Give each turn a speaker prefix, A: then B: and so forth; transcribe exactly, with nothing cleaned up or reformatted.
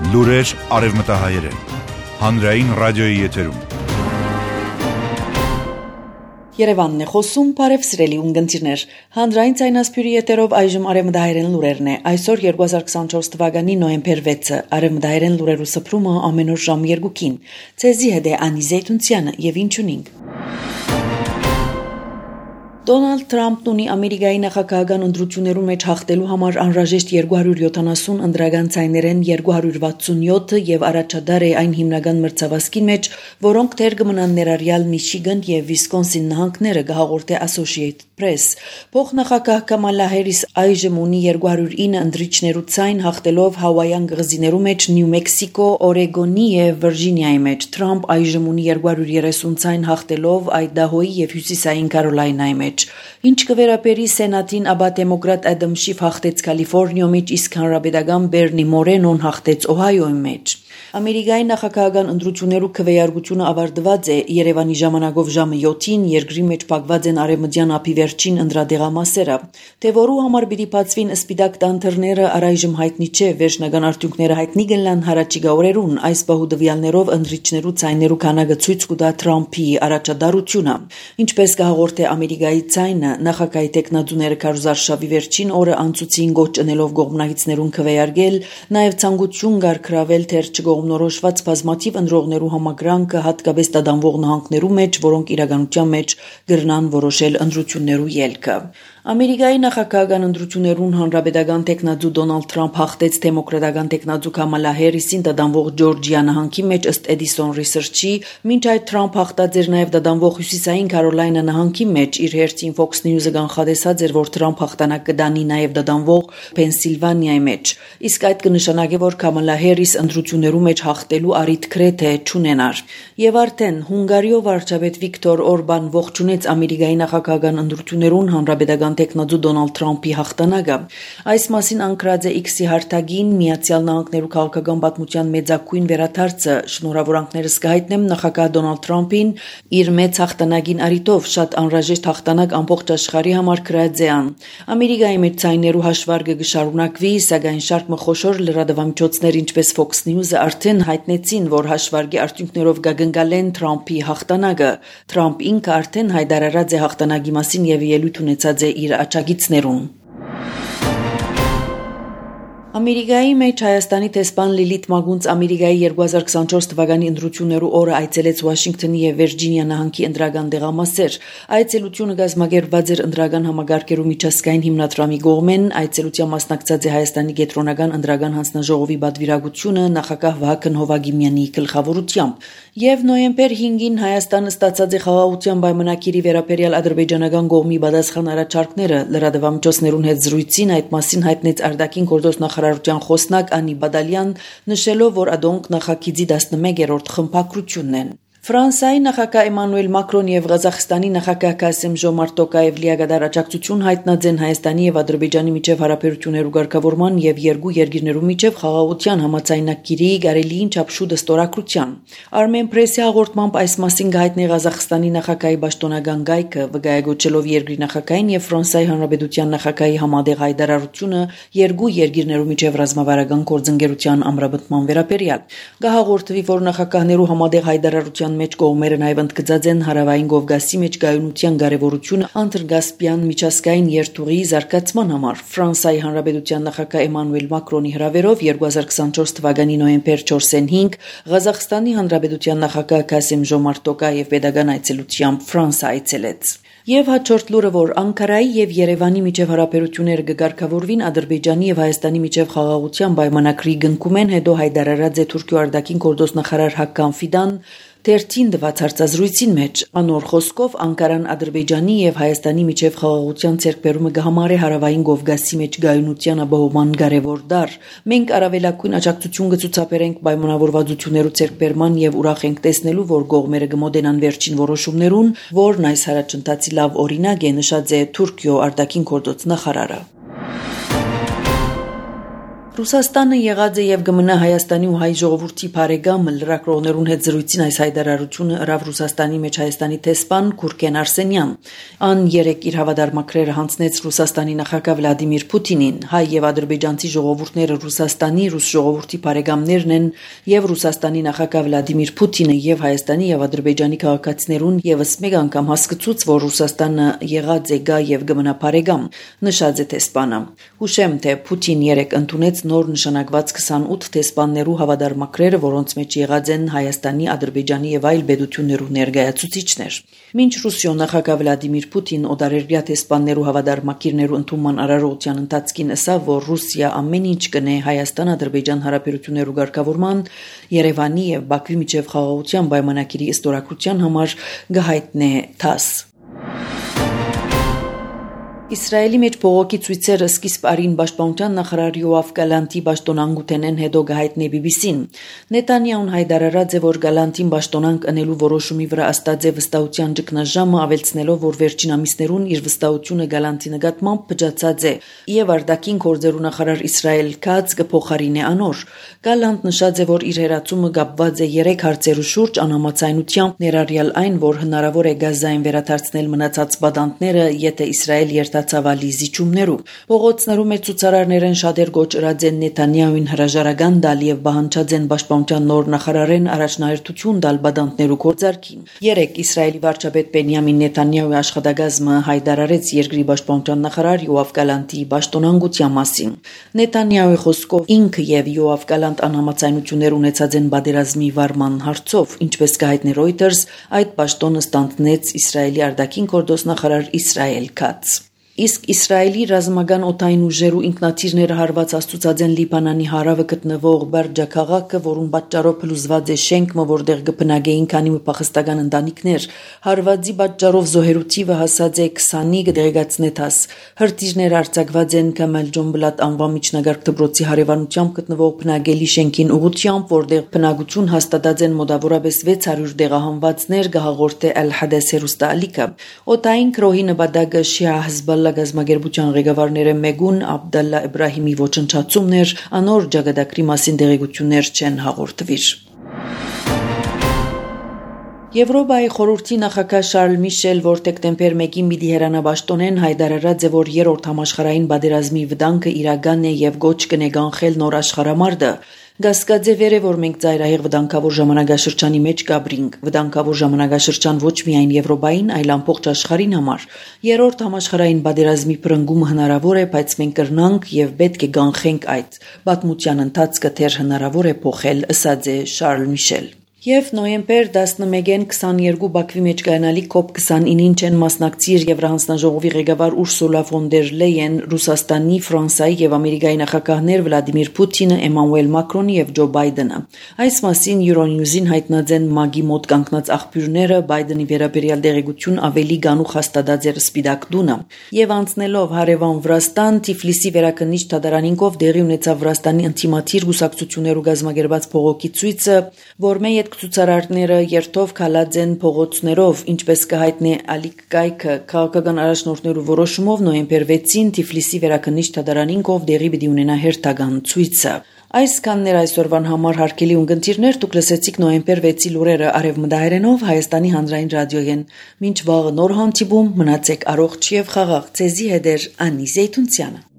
A: Լուրեր արևմտահայերեն, հանրային ռադիոյի եթերում։
B: Երևանն է խոսում, բարև սիրելի ունգընտիրներ, հանրային ցայնասպյուրի եթերով այժմ արևմտահայերեն լուրերն է, այսօր երկու հազար քսանչորս թվականի նոյեմբեր վեցը, արևմտահայերեն լուրերու սփռումը ամեն օր ժամ երկուքին, ցեզի հետ է Անի Զեյթունցյանը եւ ինչ ունենք։ Դոնալդ Թրամփն ունի Ամերիկայի նախագահական ընտրություններում մեջ հաղթելու համար անհրաժեշտ երկու հարյուր յոթանասուն ընտրական ցայներեն երկու հարյուր վաթսունյոթը եւ առաջադար է այն հիմնական մրցավազքի մեջ, որոնք դեռ կմնան ներառյալ Միչիգան եւ Վիսկոնսին նահանգները, գահաղորդե Associated Press։ Փոխնախագահ Կամալա Հարիս այժմ ունի երկու հարյուր ինը ընտրիչներու ցայն հաղթելով Հավայյան կղզիներու մեջ Նյու Մեքսիկո, Օրեգոնի եւ Վիրջինիայի մեջ։ Թրամփ այժմ ունի երկու հարյուր երեսուն ցայն հաղթելով Այդահոյի եւ Հյուսիսային Կարոլայնայի մեջ։ Ինչ կվերապերի Սենատին, ապա դեմոկրատ Ադամ Շիֆ հաղթեց Կալիֆոռնիայի մեջ, իսկ հանրապետական Բերնի Մորենոն հաղթեց Օհայոյի մեջ։ Ամերիկայի նախագահական ընտրություններու քվեարկությունը ավարտված է Երևանի ժամանակով ժամը յոթին, երկրի մեջ փակված են արևմտյան ափի վերջին ընտրադեղամասերը։ Թե որու համար պիտի բացվին սպիտակ տանթերները առայժմ հայտնի չէ, վերջնական արդյունքները հայտնի կլինեն հառաջիկա օրերուն, այս բահուդվյալներով ընտրիչներու ցայներու քանակը ցույց կտա Թրամփի առաջադարությունը։ Ինչպես կհաղորդե Ամերիկայի ցայնը, նախագահի տեխնատուները Կարուզարշավի վերջին օրը անցուցին գոչ ընելով գողմնակիցներուն քվեարկել, նաև ցանկություն կար կրավել թեր չգողմնորոշված բազմաթիվ ընտրողներու համակրանքը հատկապես տադանվող նահանգներու մեջ, որոնք իրականության մեջ կրնան որոշել ընտրություններու ելքը։ Ամերիկայի նախագահական ընտրություններուն հանրապետական տեխնատու Դոնալդ Թրամփ հաղթեց դեմոկրատական տեխնատու Կամալա Հարիսին տադանվող Ջորջիա նահանգի մեջ ըստ Edison Research-ի, մինչ այդ Թրամփ հաղթած էր նաև տադանվող Հյուսիսային Կարոլայնա նահանգի մեջ, իր հերթին Fox News-ը կանխատեսած էր, որ Թրամփ հաղթանակ կդանի նաև տադանվող Փենսիլվանիայի մեջ։ Իսկ այդ կնշանակի, որ Կամալա Հարիս ընտրություններու մեջ հաղթելու առիթ գրեթե չունենար։ Եվ արդեն Հունգարիո վարչապետ Վիկտոր Օրբան ողջունեց Ամերիկայի նախագահական ընտրություններուն հանրապետական տեխնատու Դոնալդ Թրամփի հաղթանակը։ Այս մասին անկրած է X-ի հարթագին Միացյալ Նահանգներու քաղաքական պատմության մեծակույն վերադարձը, շնորհավորանքներս կհայտնեմ նախագահ Դոնալդ Թրամփին իր մեծ հաղթանակին առիթով, շատ անհրաժեշտ հաղթանակ ամբողջ աշխարհի համար գրած է ան։ Ամերիկայի մեջ ցայներու հաշվարկը կշարունակվի, սակայն շարք մխոշոր լրատվամիջոցներ ինչպես Fox News-ը արդեն հայտնեցին, որ հաշվարկի արդյունքներով կգնկալեն Թրամփի հաղթանակը։ Թրամփ ինքը արդեն հայտարարած է հաղթանակի մասին եւ ելույթ ունեցած է իր աջակիցներուն։ Ամերիկայի մեջ Հայաստանի տեսփան Լիլիթ Մագունց Ամերիկայի երկու հազար քսանչորս թվականի ընտրություններու օրը այցելեց Վաշինգտոնի եւ Վիրջինիա նահանգի ընտրական դեղամասեր։ Այցելությունը կազմակերպված էր ընտրական համագարկերու միջազգային հիմնադրամի կողմեն, այցելության մասնակցած է Հայաստանի կենտրոնական ընտրական հանձնաժողովի պատվիրակությունը նախագահ Վահագն Հովագիմյանի գլխավորությամբ։ Եվ նոյեմբեր հինգին Հայաստանը ստացած է խաղաղության պայմանագիրի վերաբերյալ ադրբեջանական կողմի պատասխան առաջարկները։ Լրատվամիջոցներուն հետ զրույցին այդ մասին հայտնեց արտաքին գործոստ նախարարության խոսնակ Անի Բադալյան, նշելով, որ ադոնք նախագիծի տասնմեկերորդ խմբակրությունն են։ Ֆրանսիայի նախագահ Էմանուել Մակրոն եւ Ղազախստանի նախագահ Կասեմ-Ժոմարտ Տոկաև լիագադար աջակցություն հայտնած են Հայաստանի եւ Ադրբեջանի միջև հարաբերություններու ղեկավարման եւ երկու երկիրներու միջև խաղաղության համաձայնագիրի գարելիին չափշուտ ստորագրության։ Armen Press-ի հաղորդմամբ այս մասին գայտնի Ղազախստանի նախագահի պաշտոնական գայքը, վկայակոչելով երկրի նախագահին եւ Ֆրանսիայի Հանրապետության նախագահի համատեղ հայտարարությունը երկու երկիրներու միջև ռազմավարական գործընկերության ամրապնդման վերաբերյալ։ Գահաղորդվի, որ նախագահներու համատեղ հայտարարության մեջ կողմերը նաև ընդգծած են հարավային Կովկասի մեջ գայունության կարևորությունը անդրկասպյան միջազգային երթուղի զարգացման համար։ Ֆրանսիայի Հանրապետության նախագահ Էմանուել Մակրոնի հրավերով երկու հազար քսանչորս թվականի նոյեմբեր չորսին Ղազախստանի Հանրապետության նախագահ Կասեմ-Ժոմարտ Տոկաև պետական այցելությամբ Ֆրանսիա այցելեց։ Եվ հաջորդ լուրը, որ Անկարայի եւ Երևանի միջև հարաբերությունները կգարգավորվին Ադրբեջանի եւ Հայաստանի միջև խաղաղության պայմանագրի գնկումեն հետո հայտարարած է Թուրքիո արտաքին գործոստ նախարար Հակկան Ֆիդան թերթին տված հարցազրույցին մեջ։ Անոր խոսքով Անկարան Ադրբեջանի եւ Հայաստանի միջև խաղաղության ցերկբերումը կհամարի հարավային Կովկասի մեջ գայունության ապահովման կարևոր դար։ Մենք առավելագույն աջակցություն կցուցաբերենք պայմանավորվածություններու ցերկբերման եւ ուրախ ենք տեսնելու, որ կողմերը կմոտենան վերջին որոշումներուն, որն այս հարաճընթացի լավ օրինակ է, նշած է Թուրքիո արտաքին գործոստ նախարարը։ Ռուսաստանը եղած է եւ գմնա Հայաստանի ու հայ ժողովրդի բարեկամը լրագրողներուն հետ զրույցին այս հայտարարությունը ըրավ Ռուսաստանի մեջ Հայաստանի տեսփան Գուրգեն Արսենյան ան երեք իր հավատարմագրերը հանձնեց Ռուսաստանի նախագահ Վլադիմիր Պուտինին հայ եւ ադրբեջանցի ժողովուրդները Ռուսաստանի ռուս ժողովրդի բարեկամներն են եւ Ռուսաստանի նախագահ Վլադիմիր Պուտինը եւ Հայաստանի եւ Ադրբեջանի քաղաքացիներուն եւս մեկ անգամ հասկացուց որ Ռուսաստանը եղած է գա եւ գմնա բարեկամ նշած է տեսփանը հուշեմ թե Պուտին երեք ընդունեց նոր նշանակված քսանութ տեսփաններու հավատարմագրերը, որոնց մեջ եղած են Հայաստանի, Ադրբեջանի եւ այլ պետություններու ներկայացուցիչներ։ Մինչ Ռուսիո նախագահ Վլադիմիր Պուտին օդարերգյա տեսփաններու հավատարմակիրներու ընդունման արարողության ընթացքին ասավ, որ Ռուսիա ամեն ինչ կնե Հայաստան-Ադրբեջան հարաբերություններու ղեկավարման, Երևանի եւ Բաքվի միջև խաղաղության պայմանագիրի ստորագրության համար գահիտնե թաս։ Իսրայելի մեջ բողոքի ցույցերը սկիզբ արին պաշտպանության նախարար Յոավ Գալանտի պաշտոնանկութենեն հետո գահիտնե բի բի սին։ Նետանյահուն հայտարարած է, որ Գալանտին պաշտոնանկ անելու որոշումի վրա աստած է վստահության ճգնաժամը, ավելցնելով, որ վերջին ամիսներուն իր վստահությունը Գալանտի նկատմամբ փչացած է, եւ արտաքին գործերու նախարար Իսրայել Քաց կփոխարինի անոր։ Գալանտ նշած է, որ իր հերացումը կապված է երեք հարցերու շուրջ անհամաձայնությամբ, ներառյալ այն, որ հնարավոր է Գազային վերադարձնել մնացած բադանտները, եթե Իսրայել երթացավալի զիջումներով։ Փողոցներու մեջ ցուցարարներն շատեր գոչրած են Նետանյահուին հրաժարական տալ եւ բանջած են պաշտպանության նոր նախարարեն առաջնահերթություն տալ բադանտներու գործարքին։ Երեք Իսրայելի վարչապետ Բենյամին Նետանյահուի աշխատակազմը հայտարարեց երկրի պաշտպանության նախարար Յոավ Գալանտի պաշտոնանկության մասին։ Նետանյահուի խոսքով ինքը եւ Յոավ Գալանտ անհամաձայնություններ ունեցած են բادرազմի վարման հարցով, ինչպես կհայտնի Reuters, այդ պաշտոնը ստանձնեց Իսրայելի արտաքին գործ նախարար Իսրայել Քաց։ Իսկ Իսրայելի ռազմական օդային ուժերու ինքնաթիռները հարված աստուծած են Լիբանանի հարավը գտնվող Բերջա քաղաքը, որուն պատճառով փլուզված է շենքը, որտեղ կբնակեին քանի փախստական ընտանիքներ։ Հարվածի պատճառով զոհերու թիվը հասած է քսանի կդեղեկացնե տաս։ Հրթիռները արձակված են Կամալ Ջոմբլատ անվան միջնագարկ դպրոցի հարևանությամբ գտնվող բնակելի շենքին ուղղությամբ, որտեղ բնակություն հաստատած են մոտավորապես վեց հարյուր դեղահանվածներ, գահաղորդե Ալ-Հադաս հերոստալիկը։ Օդային քրոհի նպատակը Շիա Հեզբոլլա գազագերբության ղեկավարները Մեգուն Աբդալլա Իբրահիմի ոչնչացումներ, անոր ջագադակրի մասին դեղեցություններ չեն հաղորդվիր։ Եվրոպայի խորհրդի նախագահ Շարլ Միշել, որ դեկտեմբեր մեկին պիտի հեռանա պաշտոնեն, հայտարարած է, որ երրորդ համաշխարհային պատերազմի վտանգը իրական է եւ գոչ կնե կանխել նոր աշխարհամարտը։ Գասկաձե վեր է, որ մենք ծայրահեղ վտանգավոր ժամանակաշրջանի մեջ կաբրինք, վտանգավոր ժամանակաշրջան ոչ միայն Եվրոպային, այլ ամբողջ աշխարհին համար։ Երրորդ համաշխարհային պատերազմի բռնգումը հնարավոր է, բայց մենք կրնանք եւ պետք է կանխենք այդ։ Պատմության ընթացքը դեռ հնարավոր է փոխել, ըսած է Շարլ Միշել։ Եվ նոյեմբեր տասնմեկին քսաներկու Բաքվի մեջ կայանալի կոպ քսանինին չեն մասնակցիր Եվրահանձնաժողովի ղեկավար Ուրսուլա ֆոն դեր Լեյեն, Ռուսաստանի, Ֆրանսիայի եւ Ամերիկայի նախագահներ Վլադիմիր Պուտինը, Էմանուել Մակրոնը եւ Ջո Բայդենը։ Այս մասին Euronews-ին հայտնած են ՄԱԳ-ի մոտ կանգնած աղբյուրները Բայդենի վերաբերյալ դեղեցություն ավելի գանուխ հաստատած էր Սպիտակ տունը։ Եվ անցնելով հարևան Վրաստան, Թիֆլիսի վերակնիչ թատրոնինկով դեղի ունեցավ Վրաստանի ինտիմատիր գուսակցություններու գազագերբած փողոքի ցույցը, որ մեյ ցուցարարները երթով քալած են փողոցներով, ինչպես կհայտնի Ալիկ Կայքը քաղաքական առաջնորդներու որոշումով նոյեմբեր վեցին Թիֆլիսի վերակնիչ թատրոնինկով դեղի պիտի ունենա հերթական ցույցը։ Այսքաններ այսօրվան համար հարգելի ունկնդիրներ, դուք լսեցիք նոյեմբեր վեցի լուրերը արևմտահայերենով Հայաստանի հանրային ռադիոյեն։ Մինչ վաղը նոր հանդիպում, մնացեք առողջ եւ խաղաղ։ Ձեզի հետ է Անի Զեյթունցյանը։